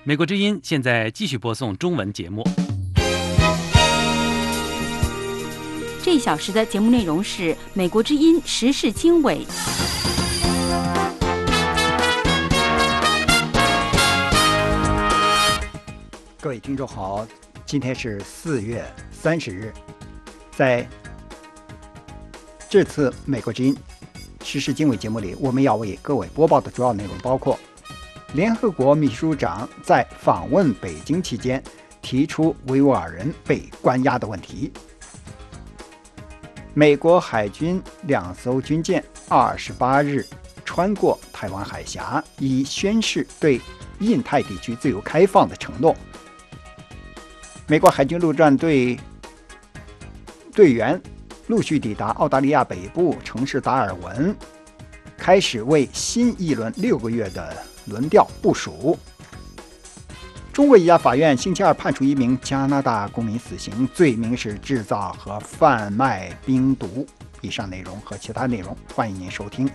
美国之音现在继续播送中文节目。 这一小时的节目内容是美国之音时事经纬。 各位听众好，今天是4月30日，在这次美国之音时事经纬节目里，我们要为各位播报的主要内容包括：联合国秘书长在访问北京期间提出维吾尔人被关押的问题；美国海军2艘军舰28日穿过台湾海峡，以宣示对印太地区自由开放的承诺；美国海军陆战队队员陆续抵达澳大利亚北部城市达尔文，开始为新一轮6个月的轮调部署。中国一家法院星期二判处一名加拿大公民死刑，罪名是制造和贩卖冰毒。以上内容和其他内容，欢迎您收听。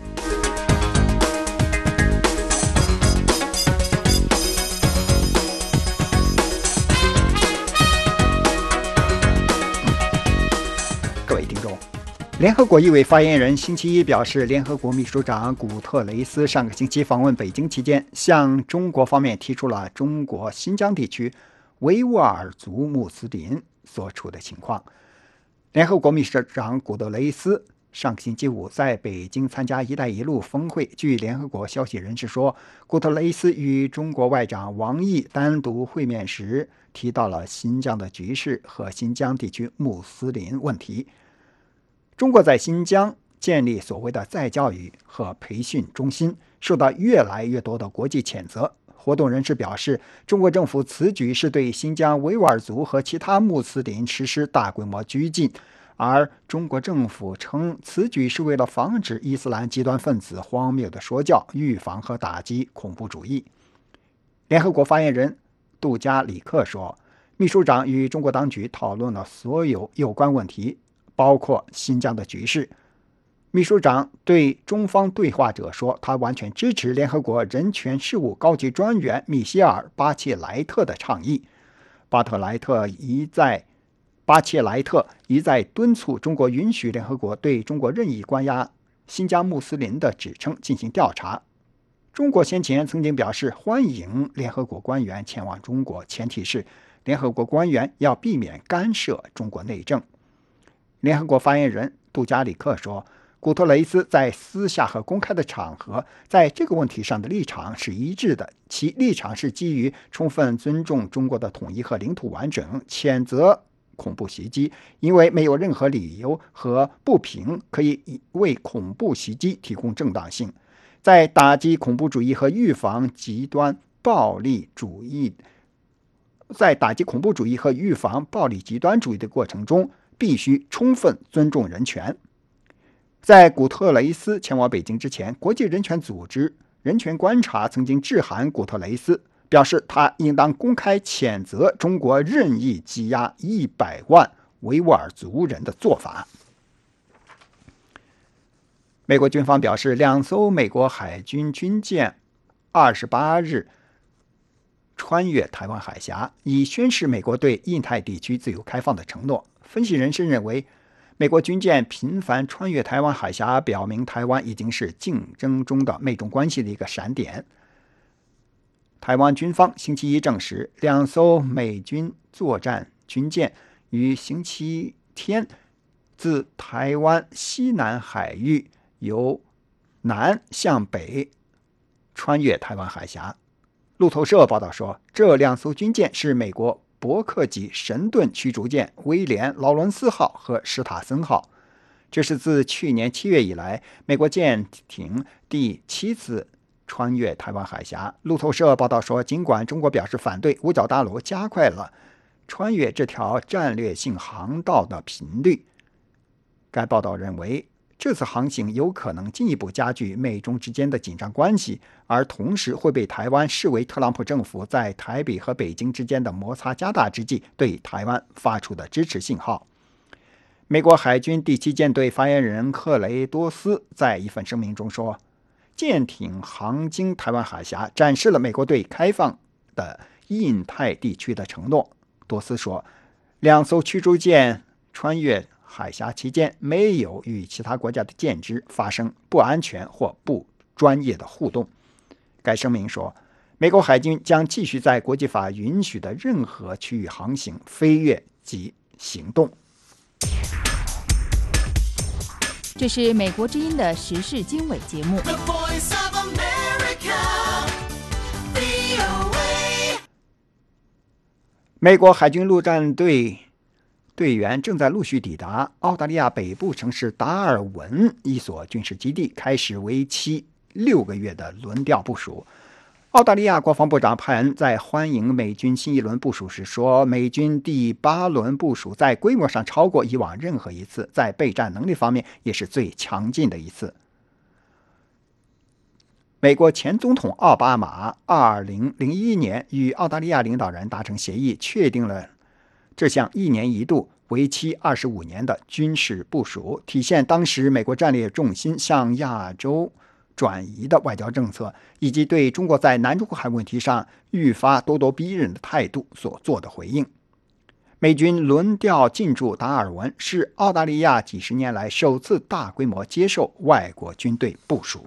各位听众，联合国一位发言人星期一表示，联合国秘书长古特雷斯上个星期访问北京期间，向中国方面提出了中国新疆地区维吾尔族穆斯林所处的情况。联合国秘书长古特雷斯上个星期五在北京参加“一带一路”峰会。据联合国消息人士说，古特雷斯与中国外长王毅单独会面时，提到了新疆的局势和新疆地区穆斯林问题。中国在新疆建立所谓的再教育和培训中心，受到越来越多的国际谴责。活动人士表示，中国政府此举是对新疆维吾尔族和其他穆斯林实施大规模拘禁，而中国政府称此举是为了防止伊斯兰极端分子荒谬的说教，预防和打击恐怖主义。联合国发言人杜加里克说，秘书长与中国当局讨论了所有有关问题，包括新疆的局势。秘书长对中方对话者说，他完全支持联合国人权事务高级专员米歇尔·巴切莱特的倡议。巴切莱特一再敦促中国允许联合国对中国任意关押新疆穆斯林的指称进行调查。中国先前曾经表示欢迎联合国官员前往中国，前提是联合国官员要避免干涉中国内政。联合国发言人杜加里克说，古特雷斯在私下和公开的场合在这个问题上的立场是一致的，其立场是基于充分尊重中国的统一和领土完整，谴责恐怖袭击，因为没有任何理由和不平可以为恐怖袭击提供正当性。在打击恐怖主义和预防极端暴力主义极端主义的过程中，必须充分尊重人权。在古特雷斯前往北京之前，国际人权组织人权观察曾经致函古特雷斯，表示他应当公开谴责中国任意羁押100万维吾尔族人的做法。美国军方表示，2艘美国海军军舰28日穿越台湾海峡，以宣示美国对印太地区自由开放的承诺。分析人士认为，美国军舰频繁穿越台湾海峡，表明台湾已经是竞争中的美中关系的一个闪点。台湾军方星期一证实，2艘美军作战军舰于星期天自台湾西南海域由南向北穿越台湾海峡。路透社报道说，这2艘军舰是美国伯克级神盾驱逐舰威廉·劳伦斯号和史塔森号。这是自去年7月以来美国舰艇第7次穿越台湾海峡。路透社报道说，尽管中国表示反对，五角大楼加快了穿越这条战略性航道的频率。该报道认为，这次航行有可能进一步加剧美中之间的紧张关系，而同时会被台湾视为特朗普政府在台北和北京之间的摩擦加大之际对台湾发出的支持信号。美国海军第7舰队发言人克雷多斯在一份声明中说，舰艇航经台湾海峡展示了美国对开放的印太地区的承诺。多斯说，两艘驱逐舰穿越海峡期间没有与其他国家的舰只发生不安全或不专业的互动。该声明说，美国海军将继续在国际法允许的任何区域航行、飞越及行动。 这是美国之音的时事经纬节目。 美国海军陆战队队员正在陆续抵达澳大利亚北部城市达尔文一所军事基地，开始为期6个月的轮调部署。澳大利亚国防部长派恩在欢迎美军新一轮部署时说，美军第8轮部署在规模上超过以往任何一次，在备战能力方面也是最强劲的一次。美国前总统奥巴马2001年与澳大利亚领导人达成协议，确定了这项1年1度、为期25年的军事部署，体现当时美国战略重心向亚洲转移的外交政策，以及对中国在南中国海问题上愈发咄咄逼人的态度所做的回应。美军轮调进驻达尔文，是澳大利亚几十年来首次大规模接受外国军队部署。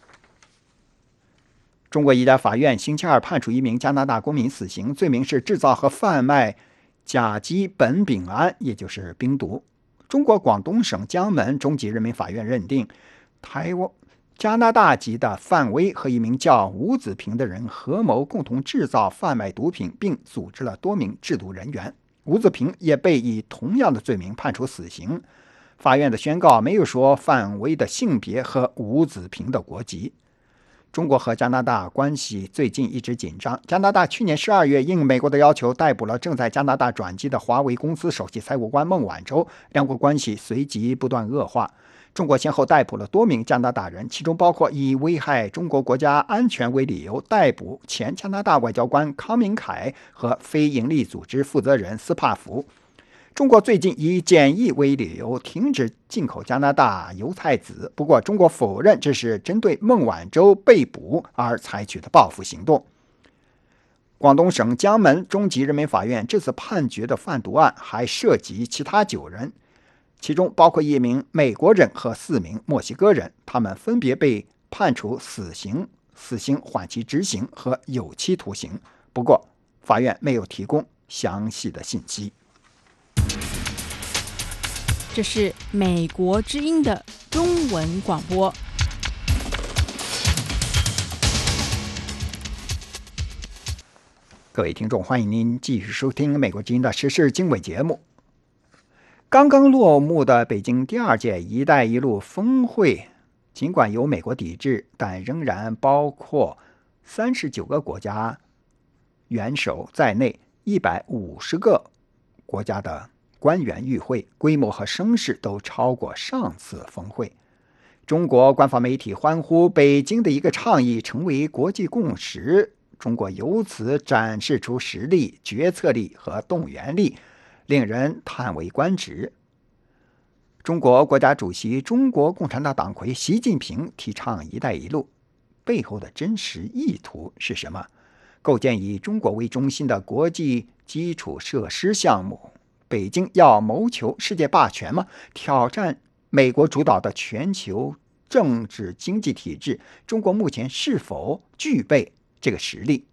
中国一家法院星期二判处一名加拿大公民死刑，罪名是制造和贩卖甲基苯丙胺，也就是冰毒。中国广东省江门中级人民法院认定，加拿大籍的范威和一名叫吴子平的人合谋共同制造、贩卖毒品，并组织了多名制毒人员。吴子平也被以同样的罪名判处死刑。法院的宣告没有说范威的性别和吴子平的国籍。中国和加拿大关系最近一直紧张。加拿大去年12月应美国的要求逮捕了正在加拿大转机的华为公司首席财务官孟晚舟，两国关系随即不断恶化。中国先后逮捕了多名加拿大人，其中包括以危害中国国家安全为理由逮捕前加拿大外交官康明凯和非营利组织负责人斯帕福。中国最近以检疫为理由停止进口加拿大油菜籽，不过中国否认这是针对孟晚舟被捕而采取的报复行动。广东省江门中级人民法院这次判决的贩毒案还涉及其他9人，其中包括1名美国人和4名墨西哥人，他们分别被判处死刑、死刑缓期执行和有期徒刑。不过，法院没有提供详细的信息。 这是美国之音的中文广播。 各位听众，欢迎您继续收听美国之音的时事经纬节目。刚刚落幕的北京第2届“一带一路”峰会，尽管有美国抵制，但仍然包括39个国家元首在内150个国家的官员与会，规模和声势都超过上次峰会。中国官方媒体欢呼北京的一个倡议成为国际共识，中国由此展示出实力、决策力和动员力，令人叹为观止。中国国家主席、中国共产党党魁习近平提倡“一带一路”，背后的真实意图是什么？构建以中国为中心的国际基础设施项目，北京要谋求世界霸权吗？挑战美国主导的全球政治经济体制，中国目前是否具备这个实力？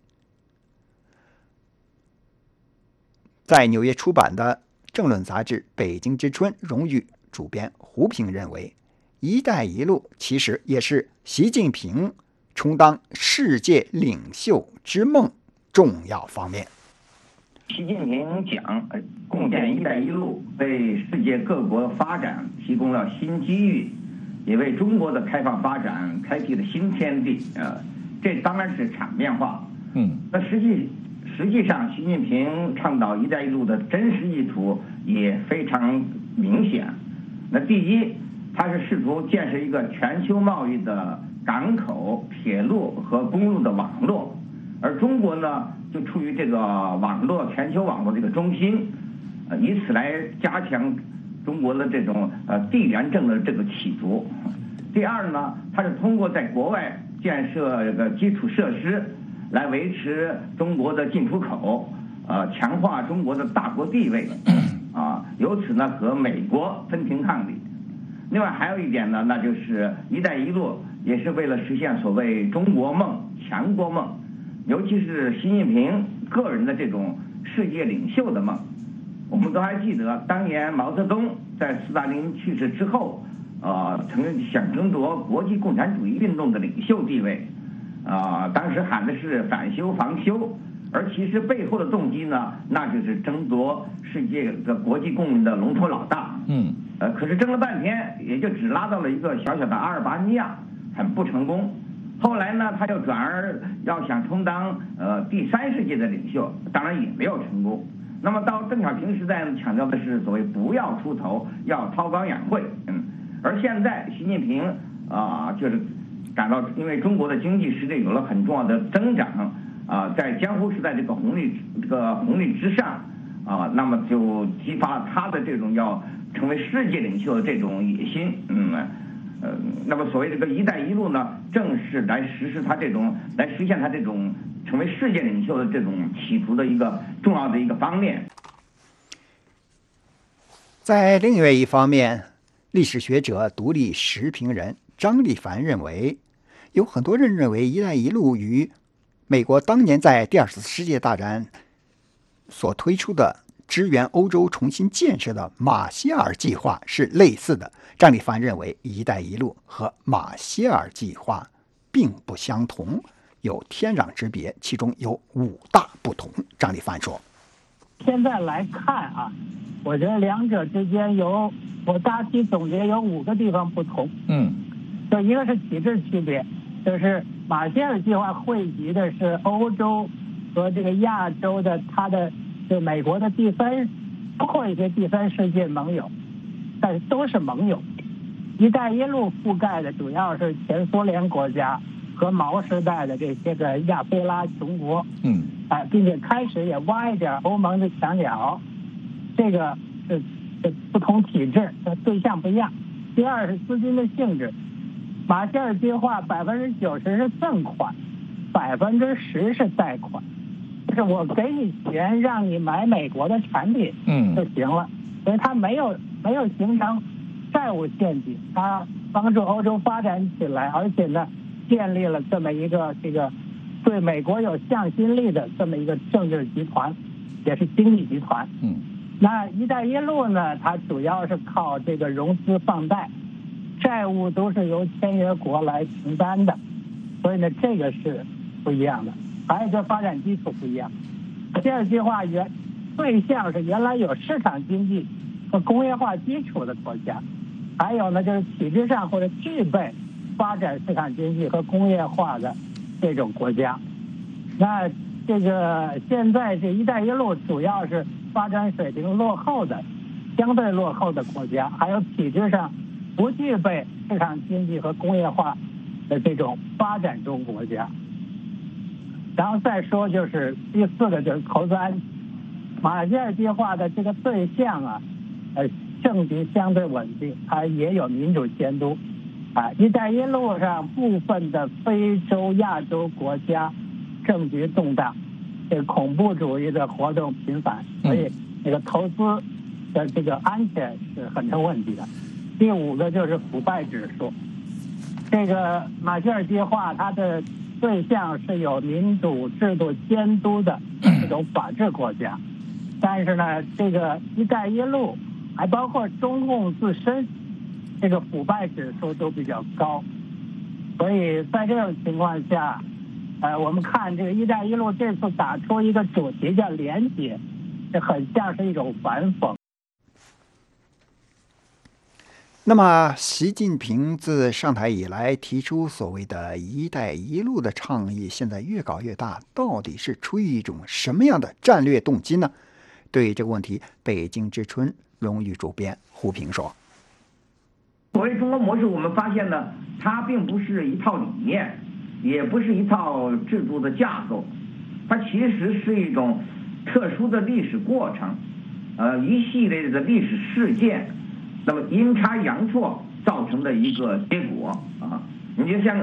在纽约出版的政论杂志《北京之春》荣誉主编胡平认为，“一带一路”其实也是习近平充当世界领袖之梦重要方面。 习近平讲，共建“一带一路”为世界各国发展提供了新机遇，也为中国的开放发展开辟了新天地。这当然是场面话。那实际上，习近平倡导“一带一路”的真实意图也非常明显。那第一，他是试图建设一个全球贸易的港口、铁路和公路的网络，而中国呢，就处于这个全球网络这个中心，以此来加强中国的这种地缘政的这个企图。第二呢，它是通过在国外建设这个基础设施， 来维持中国的进出口，强化中国的大国地位，由此呢和美国分庭抗礼。另外还有一点呢，那就是“一带一路”也是为了实现所谓中国梦、强国梦，尤其是习近平个人的这种世界领袖的梦。我们都还记得，当年毛泽东在斯大林去世之后，曾想争夺国际共产主义运动的领袖地位，当时喊的是反修防修，而其实背后的动机呢，那就是争夺世界的国际共的龙头老大。可是争了半天，也就只拉到了一个小小的阿尔巴尼亚，很不成功。后来呢，他又转而要想充当第三世界的领袖，当然也没有成功。那么到邓小平时代呢，强调的是所谓不要出头，要韬光养晦。而现在习近平就是感到，因为中国的经济实力有了很重要的增长，在江湖时代这个红利之上，那么就激发他的这种要成为世界领袖的这种野心。那么所谓这个“一带一路”呢，正是来实现他这种成为世界领袖的这种企图的一个重要的一个方面。 在另外一方面，历史学者、独立时评人张立凡认为，有很多人认为“一带一路”与美国当年在第二次世界大战所推出的支援欧洲重新建设的马歇尔计划是类似的。张立凡认为，“一带一路”和马歇尔计划并不相同，有天壤之别，其中有5大不同。张立凡说：“ 现在来看我觉得两者之间我大体总结有5个地方不同。就一个是体制区别，就是马歇尔计划汇集的是欧洲和这个亚洲的就美国的包括一些第三世界盟友，但是都是盟友。一带一路覆盖的主要是前苏联国家和毛时代的这些个亚非拉穷国，并且开始也挖一点欧盟的墙角。这个是不同体制的对象不一样。第二是资金的性质，马歇尔计划90%是赠款，10%是贷款，就是我给你钱让你买美国的产品就行了，所以它没有形成债务陷阱，它帮助欧洲发展起来，而且呢建立了这么一个对美国有向心力的这么一个政治集团，也是经济集团。那一带一路呢，它主要是靠这个融资放贷，债务都是由签约国来承担的，所以呢这个是不一样的。还有就是发展基础不一样，马歇尔计划对象是原来有市场经济和工业化基础的国家，还有呢就是体制上或者具备发展市场经济和工业化的这种国家。那这个现在这一带一路主要是发展水平相对落后的国家，还有体制上不具备市场经济和工业化的这种发展中国家。然后再说就是第4个就是投资安全。马歇尔计划的这个对象政局相对稳定，它也有民主监督。一带一路上部分的非洲、亚洲国家政局动荡，这个恐怖主义的活动频繁，所以这个投资的这个安全是很成问题的。第5个就是腐败指数。这个马歇尔计划它的对象是有民主制度监督的这种法治国家，但是呢，这个一带一路还包括中共自身，这个腐败指数都比较高，所以在这种情况下，我们看这个一带一路这次打出一个主题叫连结，这很像是一种反讽。 那么，习近平自上台以来提出所谓的一带一路的倡议，现在越搞越大，到底是出于一种什么样的战略动机呢？对于这个问题，北京之春荣誉主编胡平说：“ 所谓中国模式，我们发现呢，它并不是一套理念，也不是一套制度的架构，它其实是一种特殊的历史过程，一系列的历史事件。”那么阴差阳错造成的一个结果你就像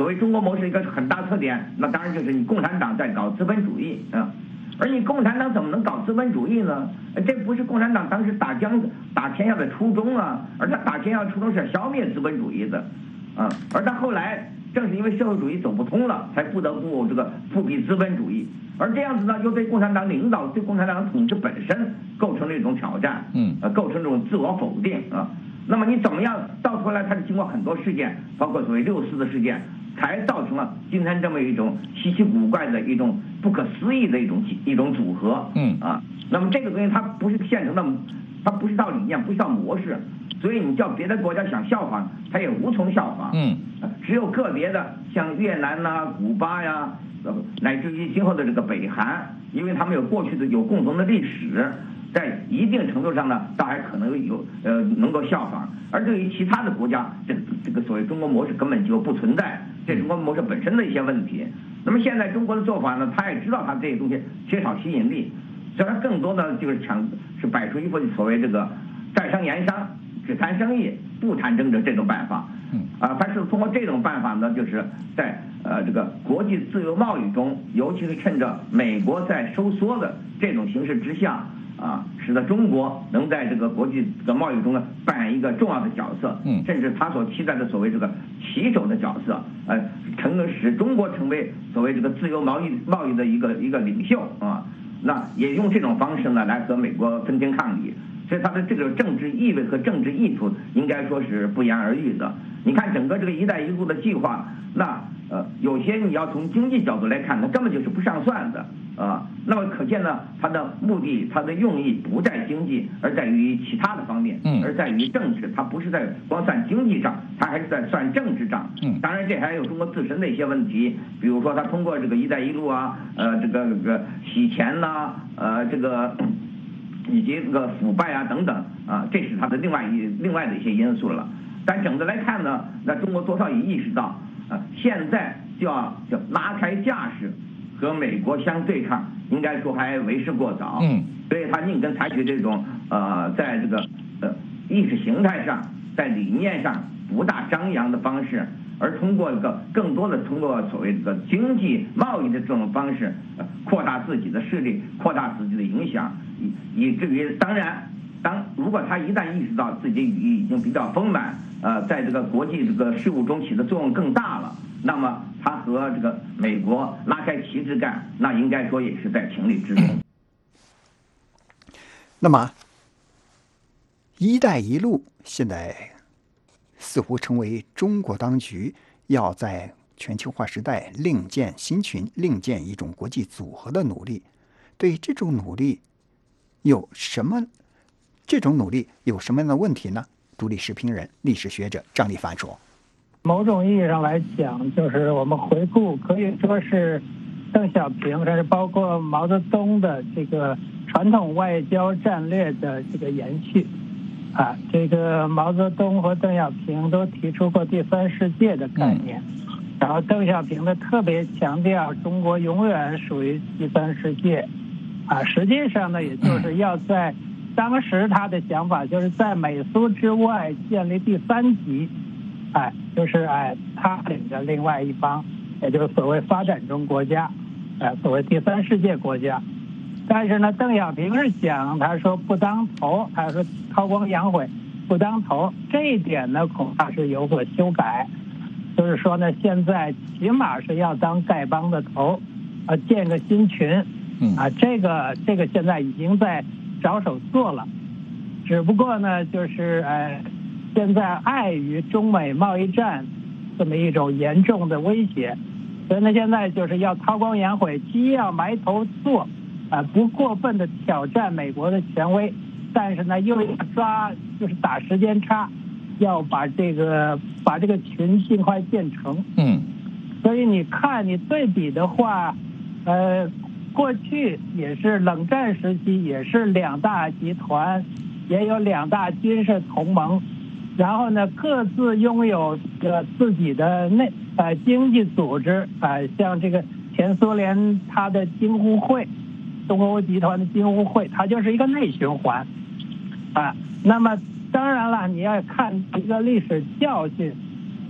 所谓中国模式一个很大特点，那当然就是你共产党在搞资本主义啊。而你共产党怎么能搞资本主义呢？这不是共产党当时打天下的初衷啊，而他打天下的初衷是消灭资本主义的，啊，而他后来正是因为社会主义走不通了，才不得不这个复辟资本主义，而这样子呢，又对共产党领导、对共产党统治本身构成了一种挑战，构成这种自我否定啊。那么你怎么样到头来，它是经过很多事件，包括所谓6·4的事件，才造成了今天这么一种稀奇古怪的一种不可思议的一种组合，那么这个东西它不是现成的，它不是一套理念，不是一套模式，所以你叫别的国家想效仿，它也无从效仿，只有个别的像越南呐、古巴呀，乃至于今后的这个北韩，因为他们有过去的有共同的历史。在一定程度上呢，倒还可能有能够效仿，而对于其他的国家，这个所谓中国模式根本就不存在，这中国模式本身的一些问题。那么现在中国的做法呢，他也知道他这些东西缺少吸引力，所以他更多的是摆出一副所谓这个在商言商，只谈生意不谈政治这种办法，他是通过这种办法呢，就是在这个国际自由贸易中，尤其是趁着美国在收缩的这种形势之下。使得中国能在这个国际的贸易中呢扮演一个重要的角色，甚至他所期待的所谓这个旗手的角色，使中国成为所谓这个自由贸易的一个领袖啊，那也用这种方式呢来和美国分庭抗礼，所以它的这个政治意味和政治意图应该说是不言而喻的。你看整个这个"一带一路"的计划，那有些你要从经济角度来看，它根本就是不上算的。那么可见呢，它的目的、它的用意不在经济，而在于其他的方面，而在于政治。它不是在光算经济账，它还是在算政治账。当然这还有中国自身的一些问题，比如说它通过这个"一带一路"啊，这个洗钱呐，这个以及这个腐败啊等等啊，这是它的另外的一些因素了。但整个来看呢，那中国多少也意识到，现在就要拉开架势。和美国相对抗，应该说还为时过早。所以他宁可采取这种在这个意识形态上，在理念上不大张扬的方式，而通过更多的通过所谓这个经济贸易的这种方式，扩大自己的势力，扩大自己的影响，以至于如果他一旦意识到自己已经比较丰满，在这个国际这个事务中起的作用更大了。那么他和这个美国拉开旗帜干，那应该说也是在情理之中。 那么"一带一路"现在似乎成为中国当局要在全球化时代另建新群、另建一种国际组合的努力。对这种努力有什么样的问题呢？独立时评人、历史学者张立凡说。 某种意义上来讲，就是我们回顾，可以说是邓小平，甚至包括毛泽东的这个传统外交战略的这个延续。这个毛泽东和邓小平都提出过第三世界的概念，然后邓小平呢特别强调中国永远属于第三世界。实际上呢，也就是要在当时他的想法就是在美苏之外建立第三极。就是他领着另外一方，也就是所谓发展中国家，所谓第三世界国家。但是呢，邓小平是讲，他说不当头，他说韬光养晦，不当头。这一点呢，恐怕是有所修改。就是说呢，现在起码是要当丐帮的头，建个新群。这个现在已经在着手做了，只不过呢，就是现在碍于中美贸易战这么一种严重的威胁，所以呢，现在就是要韬光养晦，既要埋头做，不过分的挑战美国的权威，但是呢，又要就是打时间差，要把这个群尽快建成。所以你看，你对比的话，过去也是冷战时期，也是两大集团，也有两大军事同盟。然后呢，各自拥有自己的经济组织，像这个前苏联它的京沪会，东欧集团的京沪会，它就是一个内循环，那么当然了，你要看一个历史教训，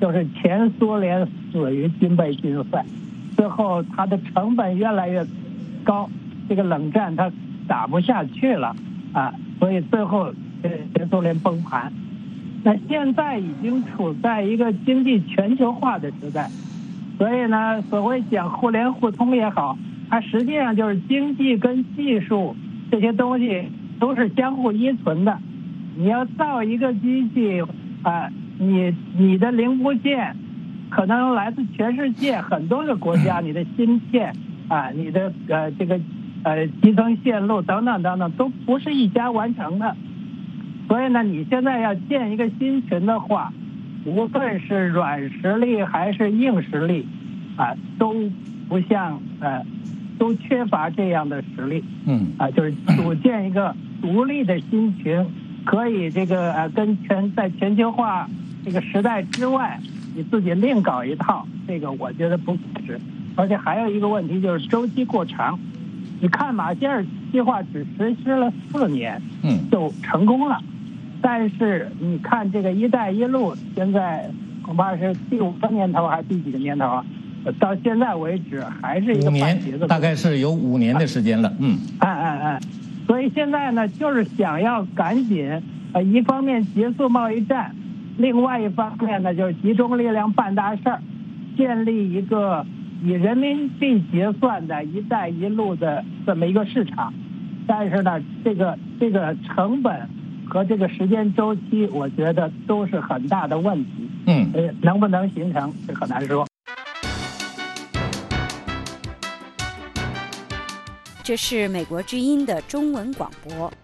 就是前苏联死于军备竞赛，最后它的成本越来越高，这个冷战它打不下去了啊，所以最后前苏联崩盘。那现在已经处在一个经济全球化的时代，所以呢，所谓讲互联互通也好，它实际上就是经济跟技术这些东西都是相互依存的。你要造一个机器啊，你的零部件可能来自全世界很多个国家，你的芯片啊，你的这个集成线路等等等等，都不是一家完成的。所以呢，你现在要建一个新群的话，无论是软实力还是硬实力啊，都不像都缺乏这样的实力。就是组建一个独立的新群，可以这个在全球化这个时代之外，你自己另搞一套，这个我觉得不现实。而且还有一个问题就是周期过长。你看马歇尔计划只实施了4年，就成功了。但是你看这个“一带一路”，现在恐怕是第5个年头还是第几个年头啊？到现在为止还是一个半截子， 大概是有5年的时间了。 所以现在呢，就是想要赶紧一方面结束贸易战，另外一方面呢，就是集中力量办大事儿，建立一个以人民币结算的一带一路的这么一个市场。但是呢，这个成本和这个时间周期，我觉得都是很大的问题。能不能形成，这很难说。 这是美国之音的中文广播。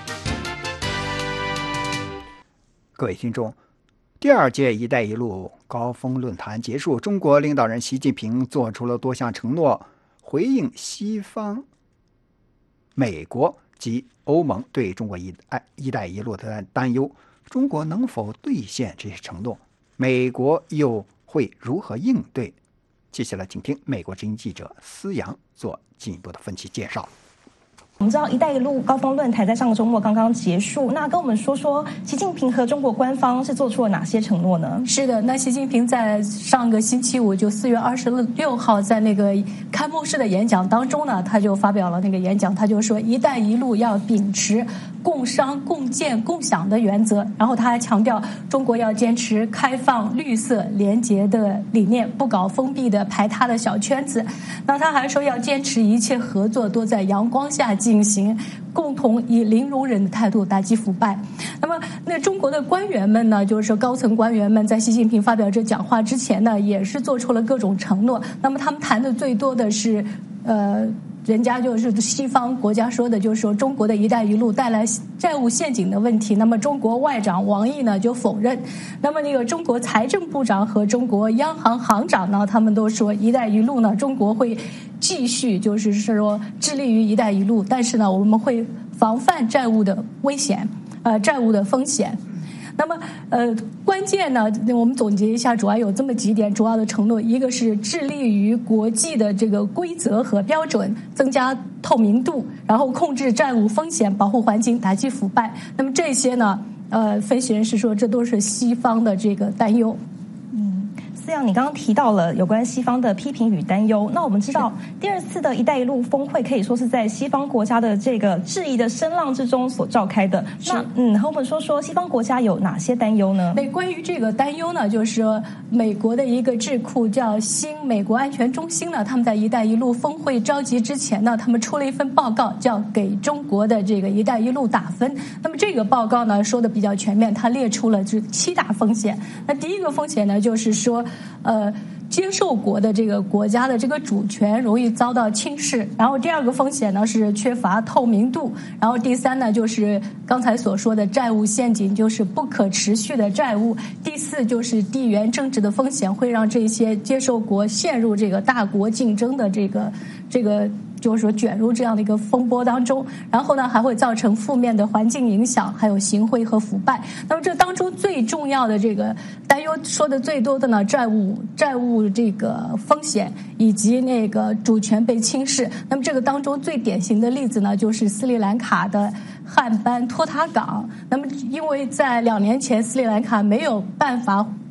各位听众，第2届“一带一路”高峰论坛结束，中国领导人习近平做出了多项承诺，回应西方、美国及欧盟对中国“一带一路”的担忧。中国能否兑现这些承诺？美国又会如何应对？接下来请听美国之音记者思阳做进一步的分析介绍。 我们知道“一带一路”高峰论坛在上个周末刚刚结束，那跟我们说说习近平和中国官方是做出了哪些承诺呢？ 是的，那习近平在上个星期五，就4月26号，在那个开幕式的演讲当中呢，他就发表了那个演讲，他就说“一带一路”要秉持共商、共建、共享的原则，然后他还强调中国要坚持开放、绿色、廉洁的理念，不搞封闭的排他的小圈子。那他还说要坚持一切合作都在阳光下进行，共同以零容忍的态度打击腐败。那么那中国的官员们呢，就是说高层官员们在习近平发表这讲话之前呢，也是做出了各种承诺。那么他们谈的最多的是人家就是西方国家说的，就是说中国的“一带一路”带来债务陷阱的问题。那么中国外长王毅呢就否认。那么那个中国财政部长和中国央行行长呢，他们都说“一带一路”呢，中国会继续就是说致力于“一带一路”，但是呢，我们会防范债务的危险，债务的风险。那么关键呢，我们总结一下，主要有这么几点主要的承诺。一个是致力于国际的这个规则和标准，增加透明度，然后控制债务风险，保护环境，打击腐败。那么这些呢，分析人士说，这都是西方的这个担忧。 思阳，你刚刚提到了有关西方的批评与担忧。那我们知道，第2次的“一带一路”峰会可以说是在西方国家的这个质疑的声浪之中所召开的。那和我们说说西方国家有哪些担忧呢？ 那关于这个担忧呢，就是说美国的一个智库叫新美国安全中心呢，他们在“一带一路”峰会召集之前呢，他们出了一份报告，叫给中国的这个“一带一路”打分。那么这个报告呢说的比较全面，它列出了这7大风险。那第一个风险呢，就是说接受国的这个国家的这个主权容易遭到轻视，然后第2个风险呢是缺乏透明度，然后第3呢就是刚才所说的债务陷阱，就是不可持续的债务，第4就是地缘政治的风险，会让这些接受国陷入这个大国竞争的这个就是说卷入这样的一个风波当中，然后呢还会造成负面的环境影响，还有行贿和腐败。那么这当中最重要的这个担忧说的最多的呢，债务这个风险以及那个主权被轻视。那么这个当中最典型的例子呢，就是斯里兰卡的汉班托塔港。那么因为在2年前斯里兰卡没有办法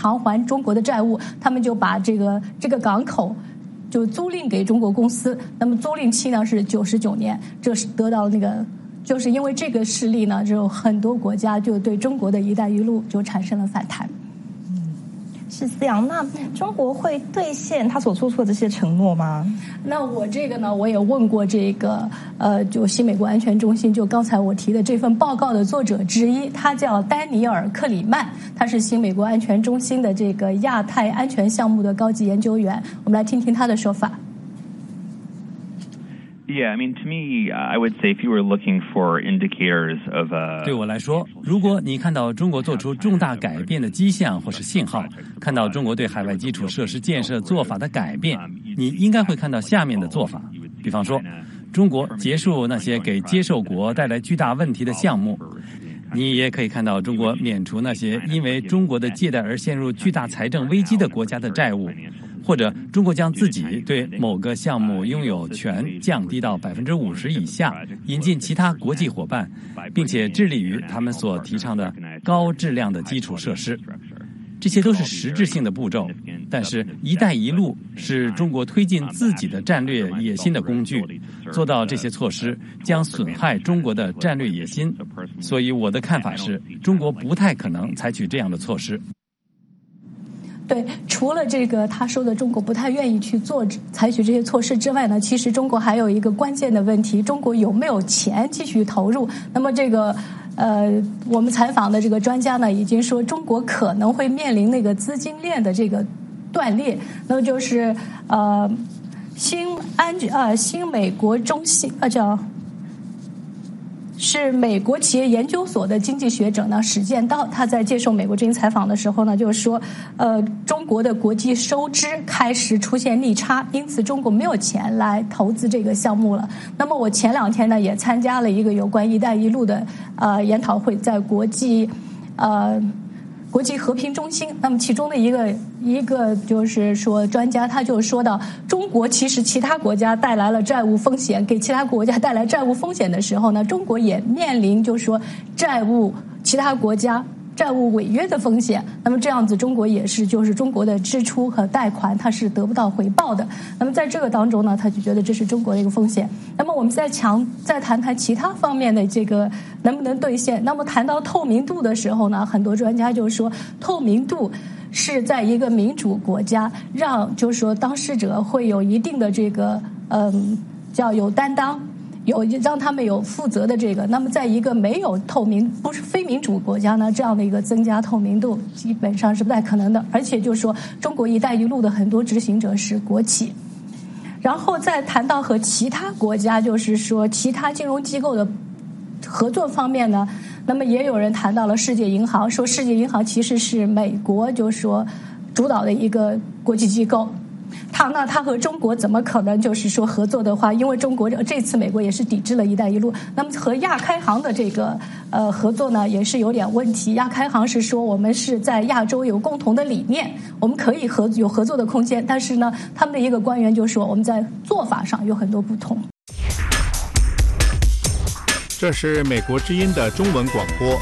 偿还中国的债务，他们就把这个港口就租赁给中国公司，那么租赁期呢是99年，这是得到那个。就是因为这个事例呢，就很多国家就对中国的一带一路就产生了反弹。 是这样，那中国会兑现他所做出的这些承诺吗？ 那我这个呢，我也问过这个就新美国安全中心，就刚才我提的这份报告的作者之一，他叫丹尼尔·克里曼，他是新美国安全中心的这个亚太安全项目的高级研究员。我们来听听他的说法。 Yeah, I mean, to me, I would say if you were looking for indicators of 对我来说，如果你看到中国做出重大改变的迹象或是信号，看到中国对海外基础设施建设做法的改变，你应该会看到下面的做法。比方说，中国结束那些给接受国带来巨大问题的项目，你也可以看到中国免除那些因为中国的借贷而陷入巨大财政危机的国家的债务。或者中国将自己对某个项目拥有权降低到50%以下，引进其他国际伙伴，并且致力于他们所提倡的高质量的基础设施。这些都是实质性的步骤，但是“一带一路”是中国推进自己的战略野心的工具。做到这些措施将损害中国的战略野心，所以我的看法是，中国不太可能采取这样的措施。 对，除了这个他说的中国不太愿意去采取这些措施之外呢，其实中国还有一个关键的问题，中国有没有钱继续投入？那么这个我们采访的这个专家呢，已经说中国可能会面临那个资金链的这个断裂，那么就是新美国中心是美国企业研究所的经济学者呢史建道，他在接受美国之音采访的时候呢，就是说，中国的国际收支开始出现逆差，因此中国没有钱来投资这个项目了。那么我前2天呢也参加了一个有关“一带一路”的研讨会，在国际和平中心，那么其中的一个就是说专家他就说到，中国其实其他国家带来了债务风险，给其他国家带来债务风险的时候呢，中国也面临就是说其他国家债务违约的风险。那么这样子中国也是就是中国的支出和贷款它是得不到回报的。那么在这个当中呢，他就觉得这是中国的一个风险。那么我们再谈谈其他方面的这个能不能兑现。那么谈到透明度的时候呢，很多专家就说透明度是在一个民主国家让就是说当事者会有一定的这个叫有担当，让他们有负责的这个。那么在一个没有透明不是非民主国家呢，这样的一个增加透明度基本上是不太可能的。而且就是说中国“一带一路”的很多执行者是国企。然后再谈到和其他国家就是说其他金融机构的合作方面呢，那么也有人谈到了世界银行，说世界银行其实是美国就是说主导的一个国际机构。他和中国怎么可能就是说合作的话，因为中国这次美国也是抵制了“一带一路”，那么和亚开行的这个合作呢也是有点问题。亚开行是说我们是在亚洲有共同的理念，我们可以有合作的空间，但是呢他们的一个官员就说我们在做法上有很多不同。 这是美国之音的中文广播。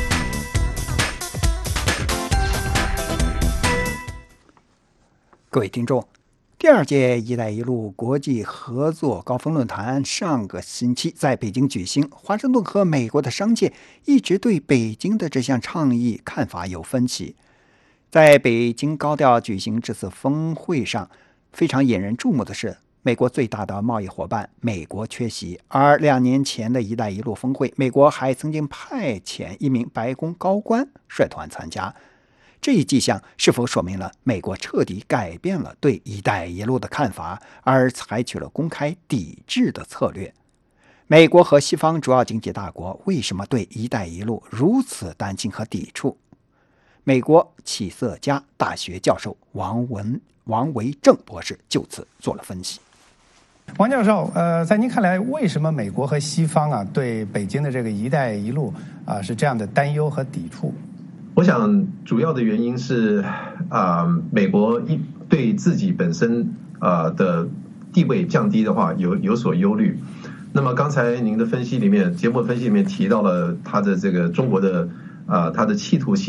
各位听众，第2届“一带一路”国际合作高峰论坛上个星期在北京举行。华盛顿和美国的商界一直对北京的这项倡议看法有分歧。在北京高调举行这次峰会上，非常引人注目的是，美国最大的贸易伙伴美国缺席，而2年前的“一带一路”峰会，美国还曾经派遣一名白宫高官率团参加。这一迹象是否说明了美国彻底改变了对“一带一路”的看法，而采取了公开抵制的策略？美国和西方主要经济大国为什么对“一带一路”如此担心和抵触？美国启瑟加大学教授王维正博士就此做了分析。 王教授，在您看来，为什么美国和西方对北京的这个“一带一路”是这样的担忧和抵触？ 我想主要的原因是美国对自己本身的地位降低的话有所忧虑。那么刚才您的分析里面，节目分析里面提到了他的这个中国的他的企图心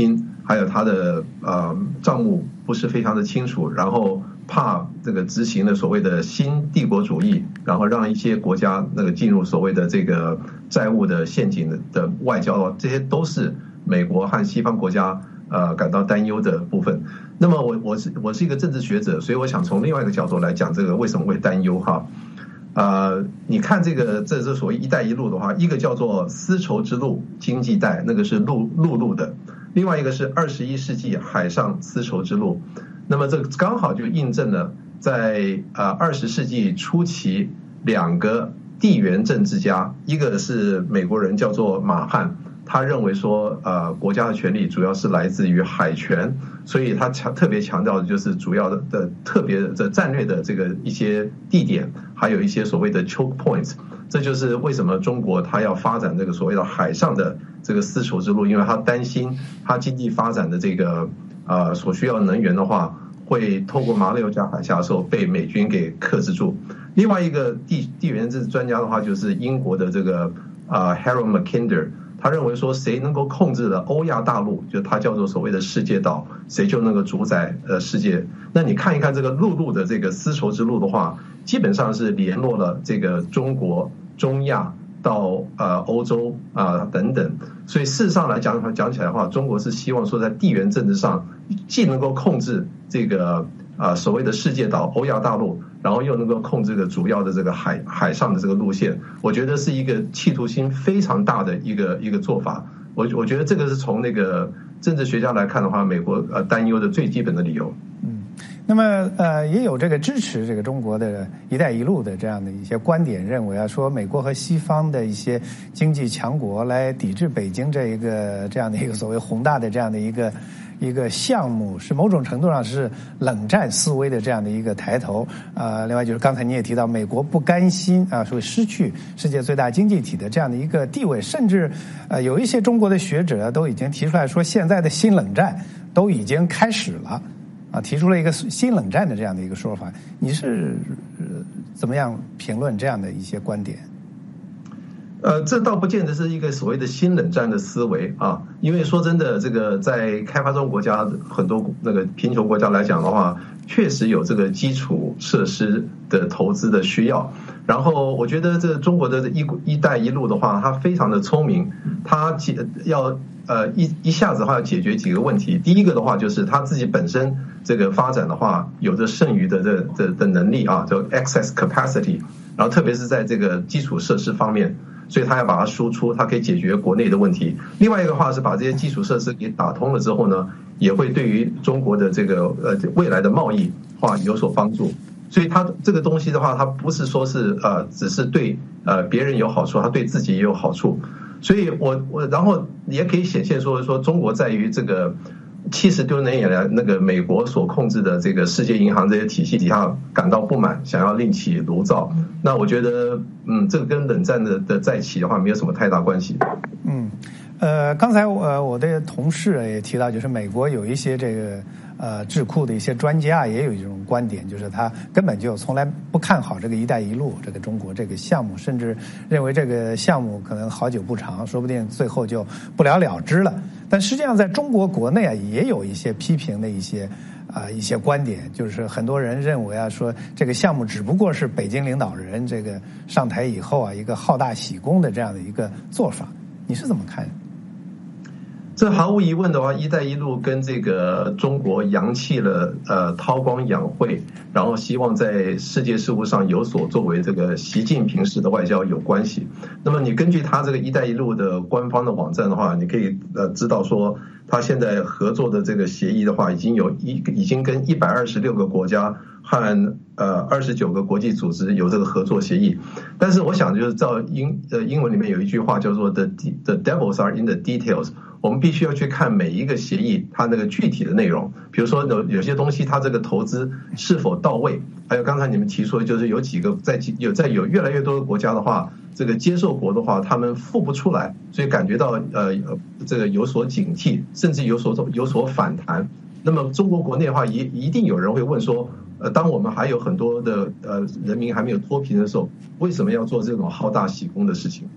还有他的账目不是非常的清楚，然后怕这个执行的所谓的新帝国主义，然后让一些国家那个进入所谓的这个债务的陷阱的外交，这些都是美国和西方国家感到担忧的部分。那么我是一个政治学者，所以我想从另外一个角度来讲这个为什么会担忧哈。你看这是所谓一带一路的话，一个叫做丝绸之路经济带，那个是陆路的，另外一个是21世纪海上丝绸之路。那么这刚好就印证了在20世纪初期两个地缘政治家，一个是美国人叫做马汉，他认为说国家的权力主要是来自于海权，所以他特别强调的就是主要的特别的战略的这个一些地点，还有一些所谓的 choke points。这就是为什么中国它要发展这个所谓的海上的这个丝绸之路，因为他担心他经济发展的这个所需要能源的话，会透过马六甲海峡的时候被美军给克制住。另外一个地缘政治专家的话，就是英国的这个Harold Mackinder。他认为说，谁能够控制了欧亚大陆，就他叫做所谓的世界岛，谁就能够主宰世界。那你看一看这个陆路的这个丝绸之路的话，基本上是联络了这个中国、中亚到欧洲等等。所以事实上来讲起来的话，中国是希望说在地缘政治上既能够控制这个所谓的世界岛欧亚大陆，然后又能够控制这个主要的这个海上的这个路线，我觉得是一个企图心非常大的一个做法。我觉得这个是从那个政治学家来看的话，美国担忧的最基本的理由。 那么也有这个支持这个中国的一带一路的这样的一些观点，认为说美国和西方的一些经济强国来抵制北京这样的一个所谓宏大的这样的一个项目，是某种程度上是冷战思维的这样的一个抬头。另外就是刚才你也提到，美国不甘心所以失去世界最大经济体的这样的一个地位，甚至有一些中国的学者都已经提出来说，现在的新冷战都已经开始了。提出了一个新冷战的这样的一个说法，你是怎么样评论这样的一些观点？ 这倒不见得是一个所谓的新冷战的思维啊，因为说真的，这个在开发中国家很多那个贫穷国家来讲的话，确实有这个基础设施的投资的需要。然后我觉得这中国的一带一路的话，它非常的聪明，它要一下子的话要解决几个问题。第一个的话就是它自己本身这个发展的话，有着剩余的能力啊，叫 excess capacity。然后特别是在这个基础设施方面，所以它要把它输出，它可以解决国内的问题。另外一个话是把这些基础设施给打通了之后呢，也会对于中国的这个未来的贸易话有所帮助。所以它这个东西的话，它不是说是只是对别人有好处，它对自己也有好处。所以我然后也可以显现说中国在于这个70多年以来那个美国所控制的这个世界银行这些体系底下感到不满，想要另起炉灶。那我觉得这个跟冷战的再起的话没有什么太大关系。 刚才我的同事也提到，就是美国有一些这个智库的一些专家也有一种观点，就是他根本就从来不看好这个一带一路这个中国这个项目，甚至认为这个项目可能好久不长，说不定最后就不了了之了。但实际上在中国国内也有一些批评的一些观点，就是很多人认为说这个项目只不过是北京领导人这个上台以后一个好大喜功的这样的一个做法，你是怎么看？ 这毫无疑问的话，一带一路跟这个中国扬弃了韬光养晦，然后希望在世界事务上有所作为，这个习近平式的外交有关系。那么你根据他这个一带一路的官方的网站的话，你可以知道说，他现在合作的这个协议的话，已经跟126个国家和29个国际组织有这个合作协议。但是我想就是照英文里面有一句话叫做 The devils are in the details。我们必须要去看每一个协议它那个具体的内容，比如说有些东西它这个投资是否到位，还有刚才你们提出的就是有几个有越来越多的国家的话，这个接受国的话他们付不出来，所以感觉到这个有所警惕，甚至有所反弹。那么中国国内的话一定有人会问说，当我们还有很多的人民还没有脱贫的时候，为什么要做这种好大喜功的事情？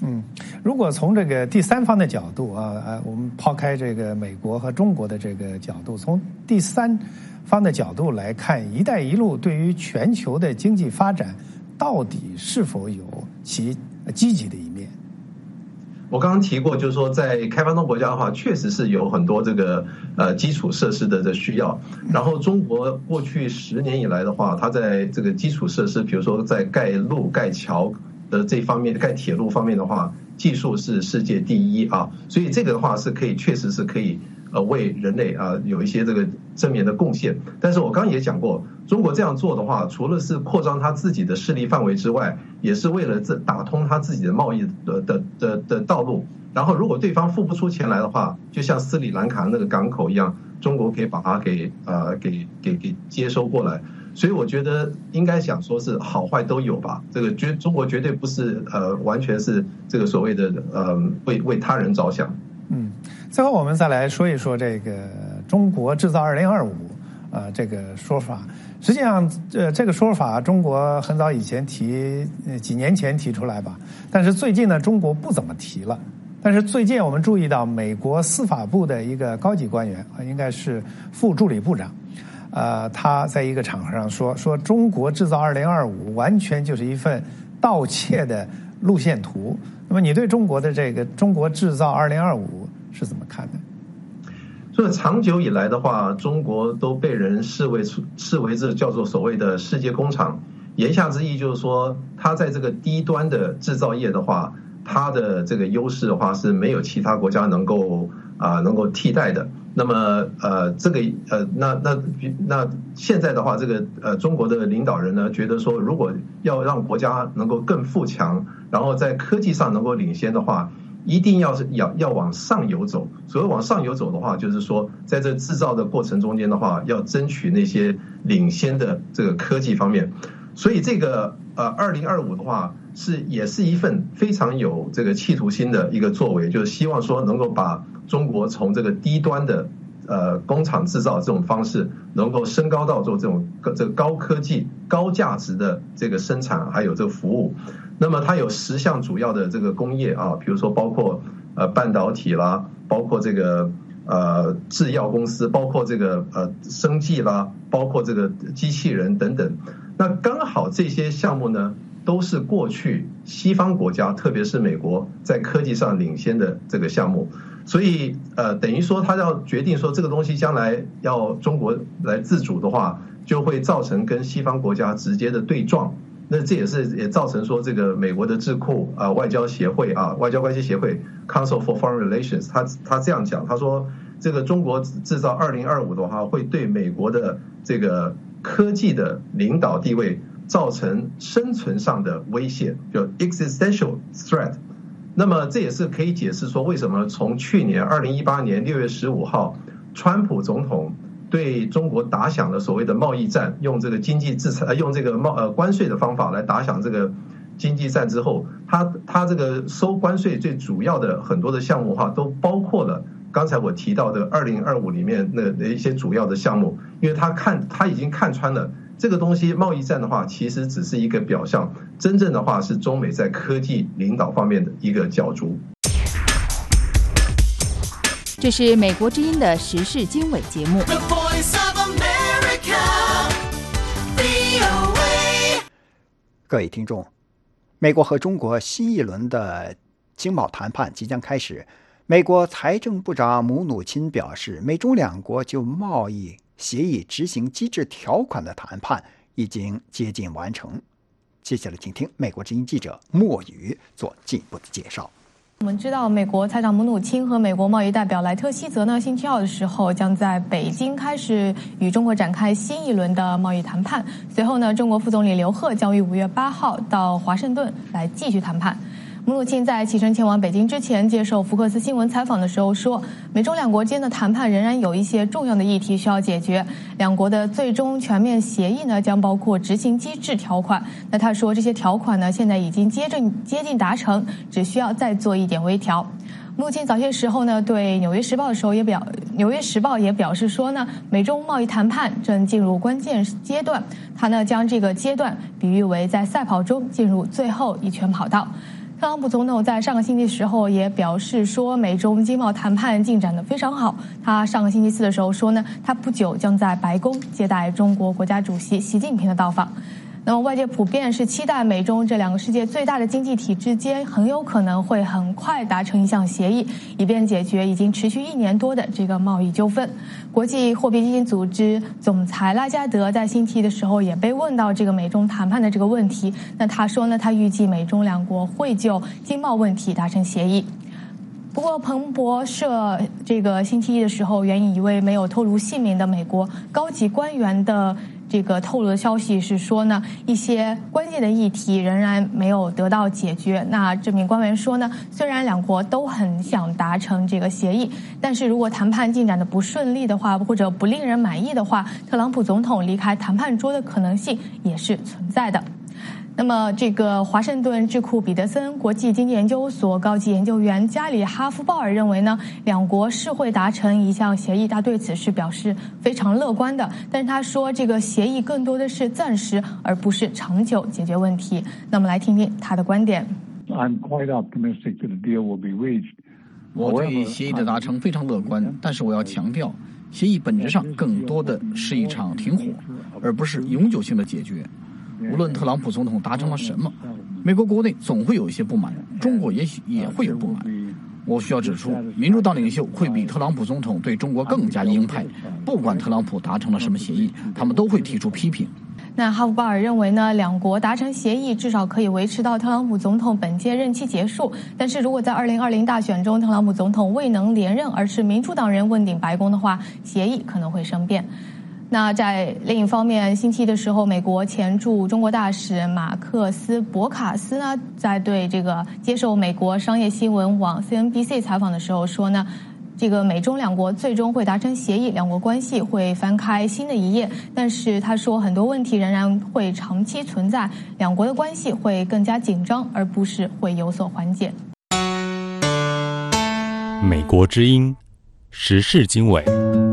如果从这个第三方的角度我们抛开这个美国和中国的这个角度，从第三方的角度来看，一带一路对于全球的经济发展到底是否有其积极的一面？ 我刚刚提过，就是说在开发中国家的话，确实是有很多这个基础设施的需要。然后中国过去10年以来的话，它在这个基础设施，比如说在盖路、盖桥的这方面，盖铁路方面的话，技术是世界第一啊。所以这个的话是可以，确实是可以为人类有一些这个正面的贡献。但是我刚刚也讲过，中国这样做的话，除了是扩张它自己的势力范围之外，也是为了打通它自己的贸易的道路。然后如果对方付不出钱来的话，就像斯里兰卡那个港口一样，中国可以把它给接收过来。所以我觉得应该想说是好坏都有吧。这个中国绝对不是完全是这个所谓的为他人着想。 最后我们再来说一说这个中国制造2025这个说法。实际上这个说法中国很早以前几年前提出来吧，但是最近呢中国不怎么提了。但是最近我们注意到美国司法部的一个高级官员应该是副助理部长他在一个场合上说中国制造2025完全就是一份盗窃的路线图。那么你对中国的这个中国制造2025是怎么看的？ 所以长久以来的话，中国都被人视为这叫做所谓的世界工厂。言下之意就是说，它在这个低端的制造业的话，它的这个优势的话是没有其他国家能够替代的。那么这个那现在的话，这个中国的领导人呢，觉得说，如果要让国家能够更富强，然后在科技上能够领先的话，一定要往上游走。所谓往上游走的话，就是说在这制造的过程中间的话，要争取那些领先的这个科技方面。所以这个2025的话也是一份非常有这个企图心的一个作为，就是希望说能够把中国从这个低端的工厂制造这种方式，能够升高到做这个高科技、高价值的这个生产还有这个服务。那么它有10项主要的这个工业比如说包括半导体啦，包括这个制药公司，包括这个生技啦，包括这个机器人等等。那刚好这些项目呢，都是过去西方国家，特别是美国在科技上领先的这个项目。所以等于说他要决定说这个东西将来要中国来自主的话，就会造成跟西方国家直接的对撞。那这也造成说这个美国的智库外交协会外交关系协会 Council for Foreign Relations 他这样讲，他说这个中国制造2025的话，会对美国的这个科技的领导地位造成生存上的威胁，就 existential threat。那么这也是可以解释说为什么从去年2018年6月15号，川普总统对中国打响了所谓的贸易战，用这个经济制裁，用这个关税的方法来打响这个经济战之后，他这个收关税最主要的很多的项目都包括了刚才我提到的2025里面的一些主要的项目，因为他已经看穿了这个东西，贸易战的话其实只是一个表象，真正的话是中美在科技领导方面的一个角逐。 这是美国之音的时事经纬节目。 各位听众，美国和中国新一轮的经贸谈判即将开始。美国财政部长姆努钦表示，美中两国就贸易协议执行机制条款的谈判已经接近完成。接下来请听美国之音记者莫宇做进一步的介绍。 我们知道，美国财长姆努钦和美国贸易代表莱特希泽呢，星期2的时候将在北京开始与中国展开新一轮的贸易谈判。随后呢，中国副总理刘鹤将于5月8号到华盛顿来继续谈判。姆努钦在启程前往北京之前接受福克斯新闻采访的时候说，美中两国间的谈判仍然有一些重要的议题需要解决，两国的最终全面协议呢将包括执行机制条款。那他说这些条款呢现在已经接近达成，只需要再做一点微调。姆努钦早些时候呢对纽约时报也表示说呢，美中贸易谈判正进入关键阶段，他呢将这个阶段比喻为在赛跑中进入最后一圈跑道。 特朗普总统在上个星期时候也表示说，美中经贸谈判进展得非常好。他上个星期四的时候说呢，他不久将在白宫接待中国国家主席习近平的到访。那么外界普遍是期待美中这两个世界最大的经济体之间很有可能会很快达成一项协议，以便解决已经持续1年多的这个贸易纠纷。国际货币基金组织总裁拉加德在星期一的时候也被问到这个美中谈判的这个问题，那他说呢，他预计美中两国会就经贸问题达成协议。不过彭博社这个星期一的时候援引一位没有透露姓名的美国高级官员的这个透露的消息是说呢，一些关键的议题仍然没有得到解决。那这名官员说呢，虽然两国都很想达成这个协议，但是如果谈判进展的不顺利的话，或者不令人满意的话，特朗普总统离开谈判桌的可能性也是存在的。那么这个华盛顿智库彼得森国际经济研究所高级研究员加里哈夫鲍尔认为呢，两国是会达成一项协议，他对此是表示非常乐观的，但是他说这个协议更多的是暂时而不是长久解决问题。那么来听听他的观点。 I'm quite optimistic that a deal will be reached. 我对协议的达成非常乐观，但是我要强调，协议本质上更多的是一场停火，而不是永久性的解决。无论特朗普总统达成了什么，美国国内总会有一些不满，中国也许也会有不满。我需要指出，民主党领袖会比特朗普总统对中国更加鹰派，不管特朗普达成了什么协议，他们都会提出批评。 那哈夫鲍尔认为呢，两国达成协议至少可以维持到特朗普总统本届任期结束，但是如果在2020大选中特朗普总统未能连任，而是民主党人问鼎白宫的话，协议可能会生变。那在另一方面，星期一的时候，美国前驻中国大使马克思·博卡斯呢，在对这个接受美国商业新闻网 CNBC 采访的时候说呢，这个美中两国最终会达成协议，两国关系会翻开新的一页。但是他说，很多问题仍然会长期存在，两国的关系会更加紧张，而不是会有所缓解。 美国之音，时事经纬。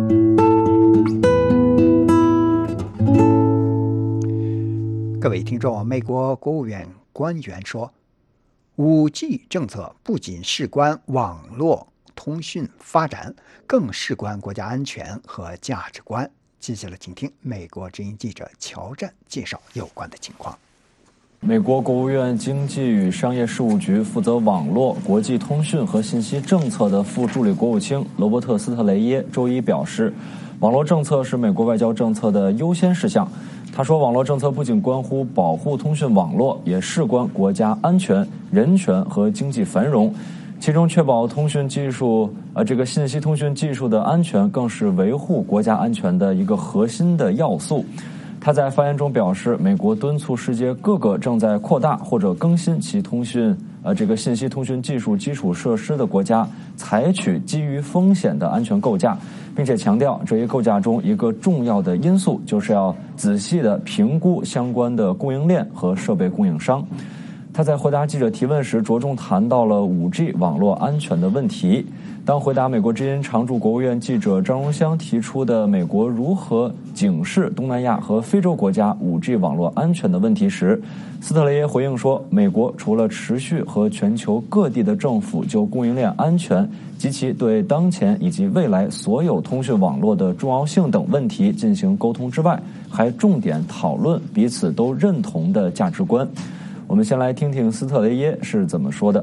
各位听众，美国国务院官员说 ，5G 政策不仅事关网络通讯发展，更事关国家安全和价值观。接下来，请听美国之音记者乔战介绍有关的情况。 美国国务院经济与商业事务局负责网络、国际通讯和信息政策的副助理国务卿罗伯特·斯特雷耶周一表示，网络政策是美国外交政策的优先事项。他说，网络政策不仅关乎保护通讯网络，也事关国家安全、人权和经济繁荣。其中，确保通讯技术这个信息通讯技术的安全，更是维护国家安全的一个核心的要素。他在发言中表示，美国敦促世界各个正在扩大或者更新其这个信息通讯技术基础设施的国家，采取基于风险的安全构架，并且强调这一构架中一个重要的因素就是要仔细地评估相关的供应链和设备供应商。他在回答记者提问时着重谈到了 5G 网络安全的问题。当回答美国之音常驻国务院记者张荣香提出的美国如何警示东南亚和非洲国家 5G 网络安全的问题时，斯特雷耶回应说，美国除了持续和全球各地的政府就供应链安全及其对当前以及未来所有通讯网络的重要性等问题进行沟通之外，还重点讨论彼此都认同的价值观。我们先来听听斯特雷耶是怎么说的。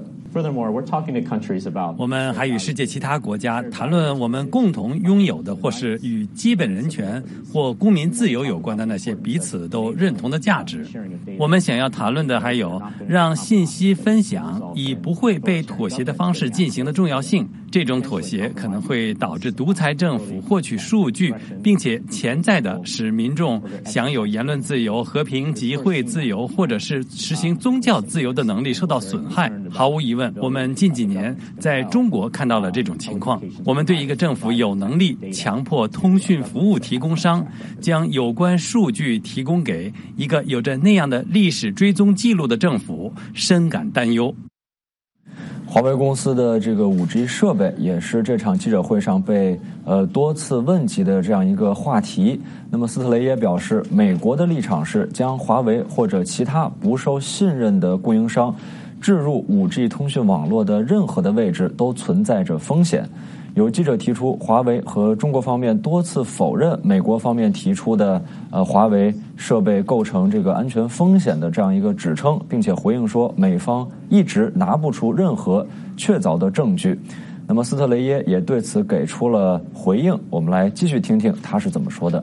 我们还与世界其他国家谈论我们共同拥有的或是与基本人权或公民自由有关的那些彼此都认同的价值。我们想要谈论的还有让信息分享以不会被妥协的方式进行的重要性。这种妥协可能会导致独裁政府获取数据，并且潜在的使民众享有言论自由、和平集会自由或者是实行宗教自由的能力受到损害。毫无疑问，我们近几年在中国看到了这种情况。我们对一个政府有能力强迫通讯服务提供商将有关数据提供给一个有着那样的历史追踪记录的政府深感担忧。 华为公司的这个 5G 设备也是这场记者会上被多次问及的这样一个话题。那么斯特雷耶表示，美国的立场是将华为或者其他不受信任的供应商置入 5G 通讯网络的任何的位置都存在着风险。有记者提出，华为和中国方面多次否认美国方面提出的华为设备构成这个安全风险的这样一个指称，并且回应说美方一直拿不出任何确凿的证据。那么斯特雷耶也对此给出了回应，我们来继续听听他是怎么说的。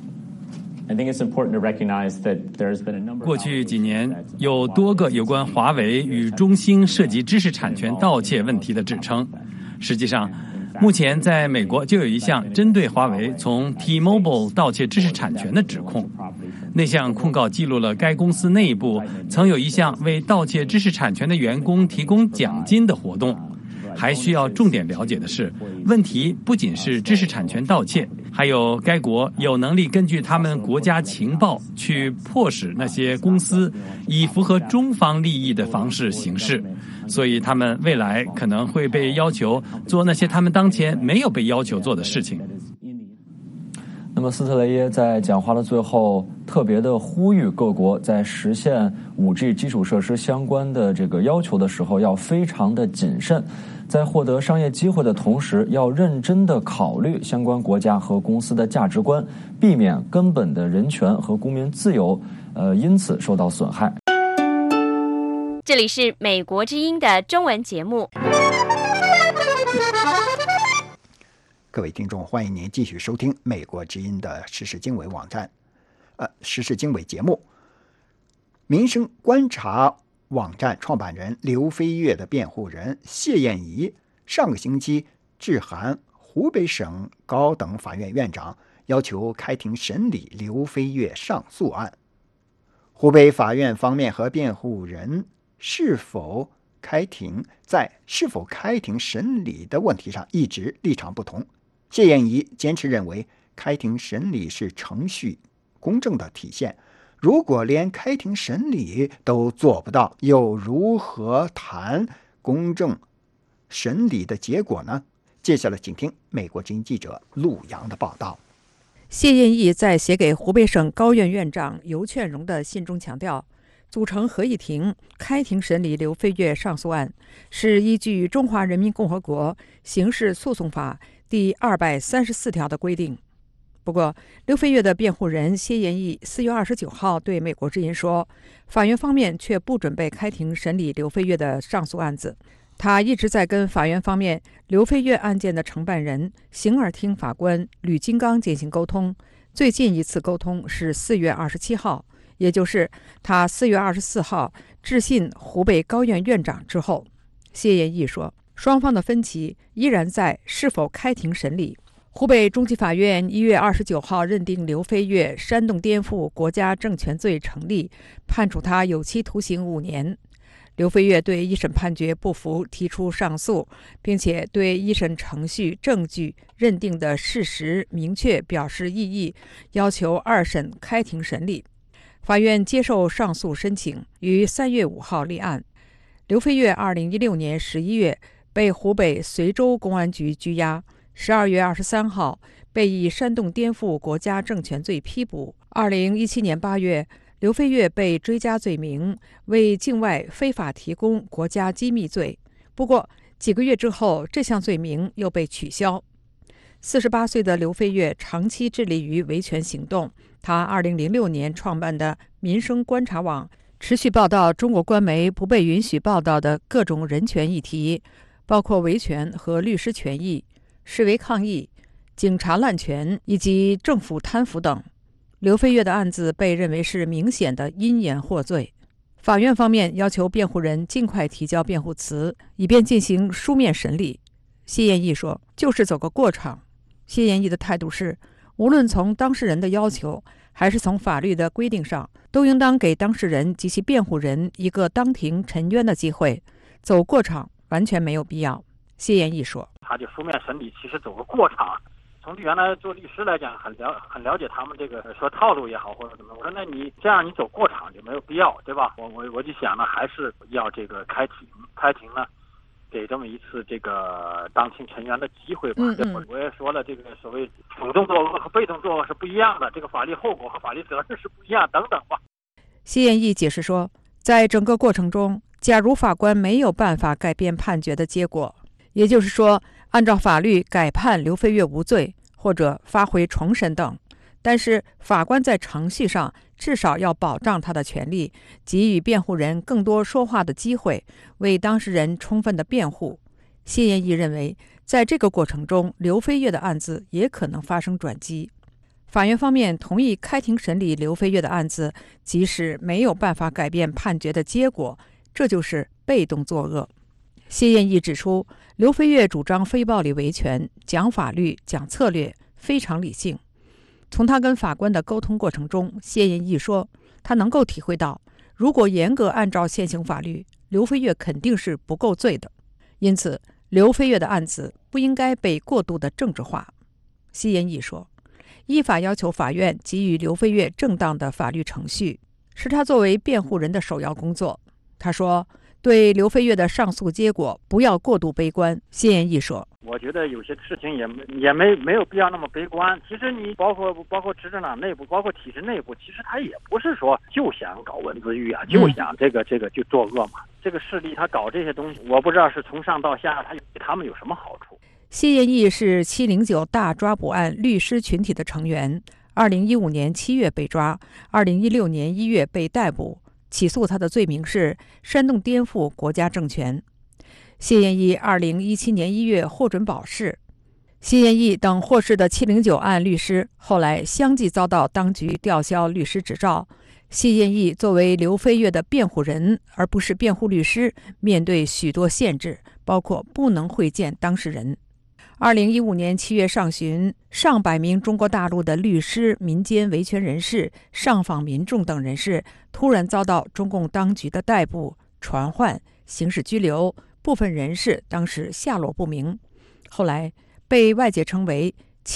过去几年，有多个有关华为与中兴涉及知识产权盗窃问题的指称。实际上，目前在美国就有一项针对华为从 T-Mobile 盗窃知识产权的指控。那项控告记录了该公司内部曾有一项为盗窃知识产权的员工提供奖金的活动。还需要重点了解的是，问题不仅是知识产权盗窃，还有该国有能力根据他们国家情报去迫使那些公司以符合中方利益的方式行事，所以他们未来可能会被要求做那些他们当前没有被要求做的事情。 那么斯特雷耶在讲话的最后特别的呼吁各国在实现 5G 基础设施相关的这个要求的时候要非常的谨慎，在获得商业机会的同时要认真的考虑相关国家和公司的价值观，避免根本的人权和公民自由因此受到损害。 这里是美国之音的中文节目。 各位听众，欢迎您继续收听美国之音的时事经纬网站，时事经纬节目。民生观察网站创办人刘飞跃的辩护人谢燕仪上个星期致函湖北省高等法院院长，要求开庭审理刘飞跃上诉案。湖北法院方面和辩护人是否开庭审理的问题上一直立场不同。谢燕仪坚持认为，开庭审理是程序公正的体现。如果连开庭审理都做不到，又如何谈公正审理的结果呢？接下来请听美国之音记者陆洋的报道。 谢燕仪在写给湖北省高院院长尤劝荣的信中强调，组成合议庭开庭审理刘飞跃上诉案是依据《中华人民共和国刑事诉讼法》第234条的规定。不过，刘飞跃的辩护人谢燕仪4月29号对美国之音说，法院方面却不准备开庭审理刘飞跃的上诉案子。他一直在跟法院方面刘飞跃案件的承办人刑二厅法官吕金刚进行沟通，最近一次沟通是4月27号，也就是他4月24号致信湖北高院院长之后。谢燕仪说，双方的分歧依然在是否开庭审理。湖北中级法院1月29号认定刘飞跃煽动颠覆国家政权罪成立，判处他有期徒刑5年。刘飞跃对一审判决不服，提出上诉，并且对一审程序、证据、认定的事实明确表示异议，要求2审开庭审理。法院接受上诉申请，于3月5号立案。刘飞跃2016年11月被湖北随州公安局拘押，12月23号被以煽动颠覆国家政权罪批捕。2017年8月，刘飞跃被追加罪名为境外非法提供国家机密罪，不过几个月之后，这项罪名又被取消。48岁的刘飞跃长期致力于维权行动，他2006年创办的民生观察网持续报道中国官媒不被允许报道的各种人权议题，包括维权和律师权益、示威抗议、警察滥权以及政府贪腐等。刘飞跃的案子被认为是明显的因言获罪。法院方面要求辩护人尽快提交辩护词，以便进行书面审理。谢燕仪说，就是走个过场。谢燕仪的态度是，无论从当事人的要求还是从法律的规定上，都应当给当事人及其辩护人一个当庭陈冤的机会，走过场完全没有必要。谢燕仪说， 他就书面审理其实走个过场。从原来做律师来讲，很了解他们这个说套路也好或者怎么，我说那你这样你走过场就没有必要，对吧？我就想呢，还是要这个开庭呢，给这么一次这个当庭陈冤的机会吧。我也说了，这个所谓主动作恶和被动作恶是不一样的，这个法律后果和法律责任是不一样等等吧。 谢燕仪解释说，在整个过程中， 假如法官没有办法改变判决的结果，也就是说，按照法律改判刘飞跃无罪，或者发回重审等，但是法官在程序上至少要保障他的权利，给予辩护人更多说话的机会，为当事人充分的辩护。谢燕义认为，在这个过程中，刘飞跃的案子也可能发生转机。法院方面同意开庭审理刘飞跃的案子，即使没有办法改变判决的结果，这就是被动作恶。谢燕义指出，刘飞跃主张非暴力维权，讲法律、讲策略，非常理性。从他跟法官的沟通过程中，谢燕义说，他能够体会到，如果严格按照现行法律，刘飞跃肯定是不够罪的。因此，刘飞跃的案子不应该被过度的政治化。谢燕义说，依法要求法院给予刘飞跃正当的法律程序，是他作为辩护人的首要工作。他说，对刘飞跃的上诉结果不要过度悲观。谢燕义说， 我觉得有些事情也没有必要那么悲观。其实你包括执政党内部，包括体制内部，其实他也不是说就想搞文字狱啊，就想这个就作恶嘛。这个势力他搞这些东西，我不知道是从上到下他们有什么好处。 谢燕义是709大抓捕案律师群体的成员，2015年7月被抓，2016年1月被逮捕。起诉他的罪名是煽动颠覆国家政权。谢燕义2017年1月获准保释。谢燕义等获释的709案律师后来相继遭到当局吊销律师执照。谢燕义作为刘飞跃的辩护人，而不是辩护律师，面对许多限制，包括不能会见当事人。2015年7月上旬，上百名中国大陆的律师、民间维权人士、上访民众等人士突然遭到中共当局的逮捕、传唤、刑事拘留，部分人士当时下落不明，后来被外界称为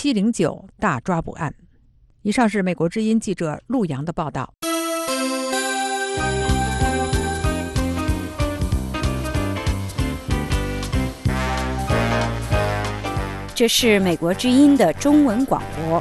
709大抓捕案。以上是美国之音记者陆洋的报道。 这是美国之音的中文广播。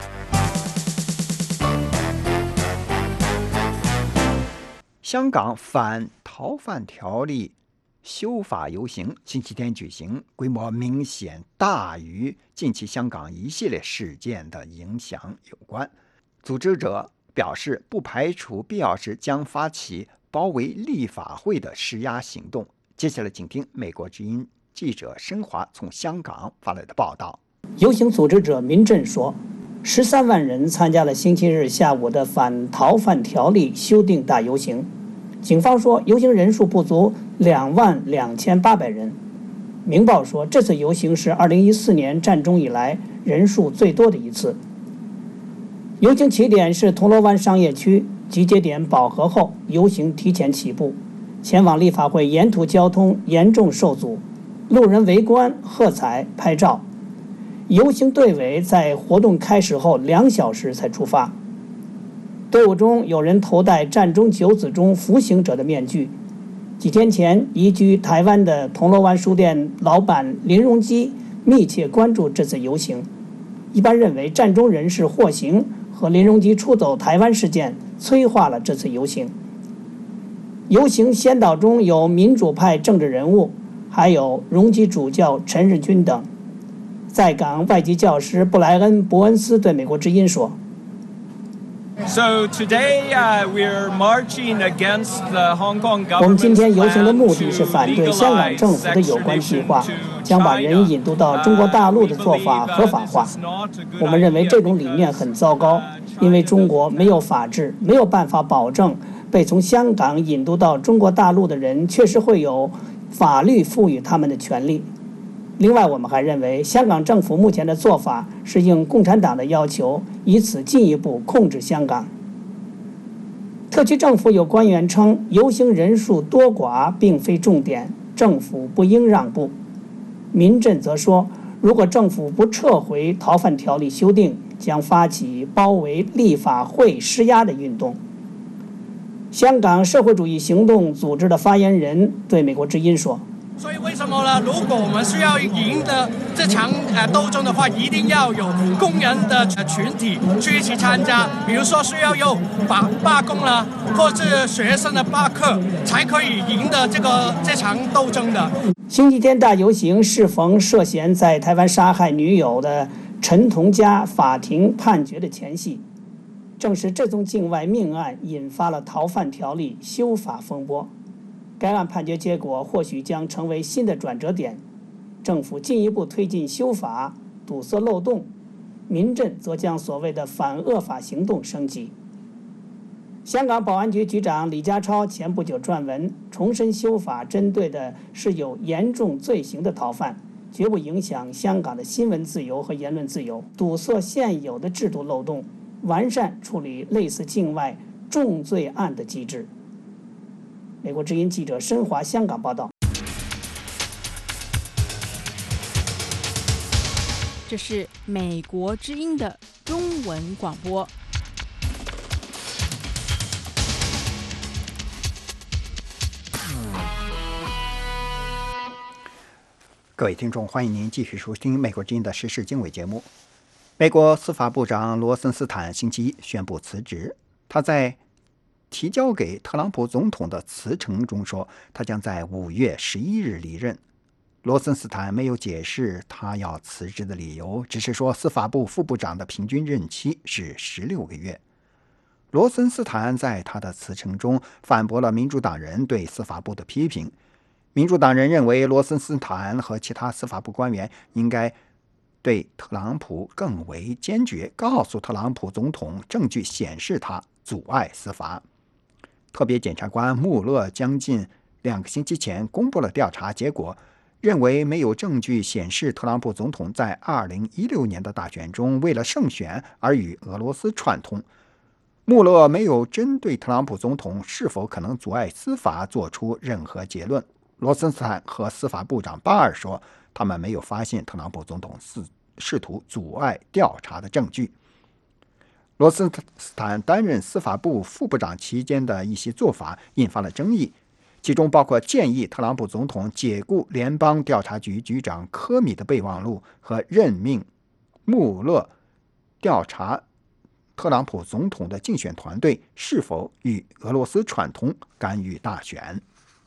香港反逃犯条例修法游行星期天举行，规模明显大于近期香港一系列事件的影响有关。组织者表示，不排除必要时将发起包围立法会的施压行动。接下来请听美国之音记者申华从香港发来的报道。 游行组织者民阵说，13万人参加了星期日下午的反逃犯条例修订大游行。警方说，游行人数不足22800人。明报说，这次游行是2014年战中以来人数最多的一次。游行起点是铜锣湾商业区，集结点饱和后，游行提前起步，前往立法会沿途交通严重受阻，路人围观、喝彩、拍照。游行队尾在活动开始后2小时才出发。队伍中有人头戴战中九子中服刑者的面具。几天前，移居台湾的铜锣湾书店老板林荣基密切关注这次游行。一般认为，战中人士获刑和林荣基出走台湾事件催化了这次游行。游行先导中有民主派政治人物，还有荣基主教陈日君等。在港外籍教师布莱恩·伯恩斯对美国之音说， So today, we're marching against the Hong Kong government. 我们今天游行的目的是反对香港政府的有关计划，将把人引渡到中国大陆的做法合法化。我们认为这种理念很糟糕，因为中国没有法治，没有办法保证被从香港引渡到中国大陆的人确实会有法律赋予他们的权利。另外，我们还认为香港政府目前的做法是应共产党的要求，以此进一步控制香港。特区政府有官员称，游行人数多寡并非重点，政府不应让步。民阵则说，如果政府不撤回逃犯条例修订，将发起包围立法会施压的运动。香港社会主义行动组织的发言人对美国之音说， 所以为什么呢？如果我们需要赢得这场斗争的话，一定要有工人的群体去一起参加，比如说需要有罢工啦，或是学生的罢课，才可以赢得这场斗争的。 星期天大游行适逢涉嫌在台湾杀害女友的陈同佳法庭判决的前夕，正是这宗境外命案引发了逃犯条例修法风波。该案判决结果或许将成为新的转折点，政府进一步推进修法，堵塞漏洞，民阵则将所谓的反恶法行动升级。香港保安局局长李家超前不久撰文重申，修法针对的是有严重罪行的逃犯，绝不影响香港的新闻自由和言论自由，堵塞现有的制度漏洞，完善处理类似境外重罪案的机制。美国之音记者申华香港报道。 这是美国之音的中文广播。 各位听众，欢迎您继续收听美国之音的时事经纬节目。美国司法部长罗森斯坦星期一宣布辞职，他在提交给特朗普总统的辞呈中说，他将在5月11日离任。罗森斯坦没有解释他要辞职的理由，只是说司法部副部长的平均任期是16个月。罗森斯坦在他的辞呈中反驳了民主党人对司法部的批评。民主党人认为罗森斯坦和其他司法部官员应该对特朗普更为坚决，告诉特朗普总统证据显示他阻碍司法。特别检察官穆勒将近2个星期前公布了调查结果，认为没有证据显示特朗普总统在2016年的大选中为了胜选而与俄罗斯串通。穆勒没有针对特朗普总统是否可能阻碍司法做出任何结论。罗森斯坦和司法部长巴尔说，他们没有发现特朗普总统试图阻碍调查的证据。罗森斯坦担任司法部副部长期间的一些做法引发了争议，其中包括建议特朗普总统解雇联邦调查局局长科米的备忘录和任命穆勒调查特朗普总统的竞选团队是否与俄罗斯串通干预大选。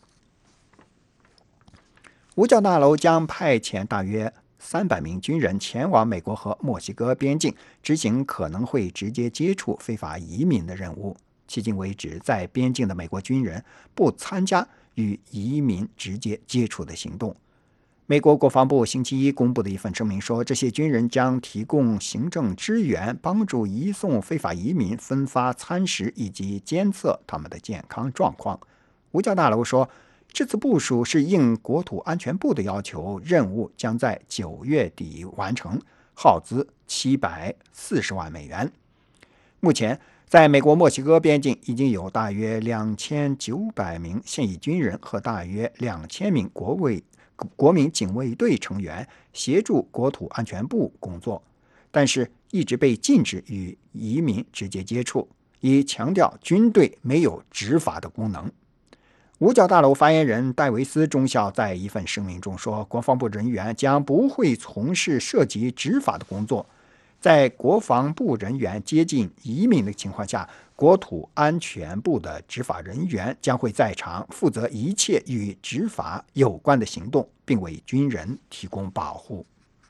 五角大楼将派遣大约300名军人前往美国和墨西哥边境，执行可能会直接接触非法移民的任务。迄今为止，在边境的美国军人不参加与移民直接接触的行动。美国国防部星期一公布的一份声明说，这些军人将提供行政支援，帮助移送非法移民，分发餐食以及监测他们的健康状况。五角大楼说，这次部署是应国土安全部的要求，任务将在9月底完成，耗资740万美元。目前，在美国墨西哥边境已经有大约2900名现役军人和大约2000名国民警卫队成员协助国土安全部工作，但是一直被禁止与移民直接接触，以强调军队没有执法的功能。五角大楼发言人戴维斯中校在一份声明中说，国防部人员将不会从事涉及执法的工作。在国防部人员接近移民的情况下，国土安全部的执法人员将会在场，负责一切与执法有关的行动，并为军人提供保护。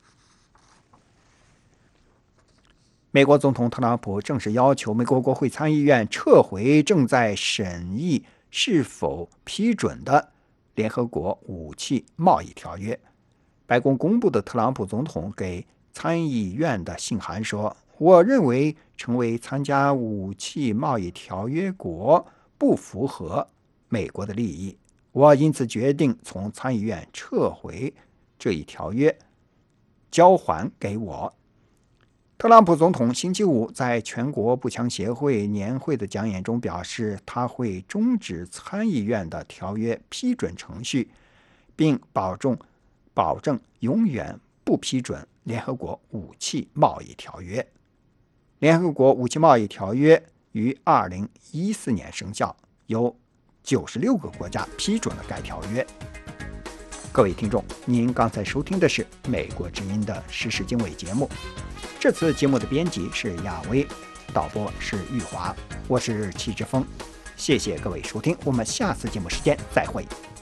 美国总统特朗普正式要求美国国会参议院撤回正在审议是否批准的联合国武器贸易条约。白宫公布的特朗普总统给参议院的信函说，我认为成为参加武器贸易条约国不符合美国的利益，我因此决定从参议院撤回这一条约，交还给我。特朗普总统星期五在全国步枪协会年会的讲演中表示，他会终止参议院的条约批准程序，并保证永远不批准联合国武器贸易条约。联合国武器贸易条约于2014年生效，有96个国家批准了该条约。 各位听众，您刚才收听的是美国之音的时事经纬节目。这次节目的编辑是亚威，导播是玉华，我是戚志峰。谢谢各位收听，我们下次节目时间再会。